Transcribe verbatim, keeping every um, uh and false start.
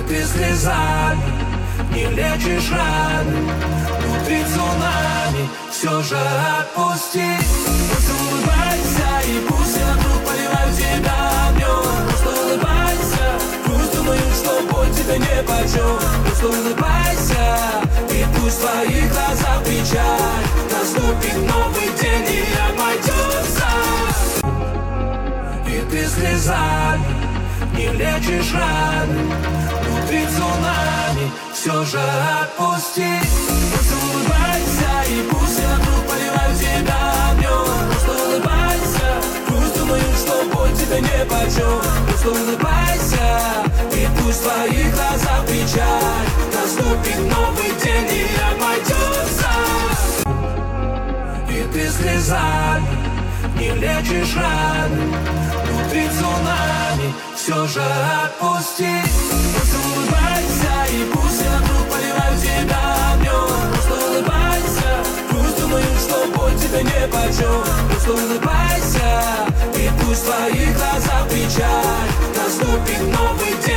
ты слезами не лечишь раны. Внутри цунами все же отпусти. Просто улыбайся, и пусть я вдруг поливаю тебя огнем. Просто улыбайся, пусть думают, что боль тебе нипочем. Просто улыбайся, и пусть в твоих глазах печаль. Наступит новый день и обойдется. И ты слезами не лечишь раны. Внутри цунами все же отпусти. Просто улыбайся, и пусть я вдруг поливаю тебя огнем. Просто улыбайся, пусть думают, что боль тебе нипочем. Просто улыбайся, и пусть в твоих глазах печаль. Наступит новый день и обойдется. И ты слезами не лечишь раны. Внутри цунами все же отпусти. Просто улыбайся, и пусть я вдруг поливаю тебя огнем. Просто улыбайся, пусть думают, что боль тебе нипочем. Просто улыбайся, и пусть в твоих глазах печаль. Наступит новый день.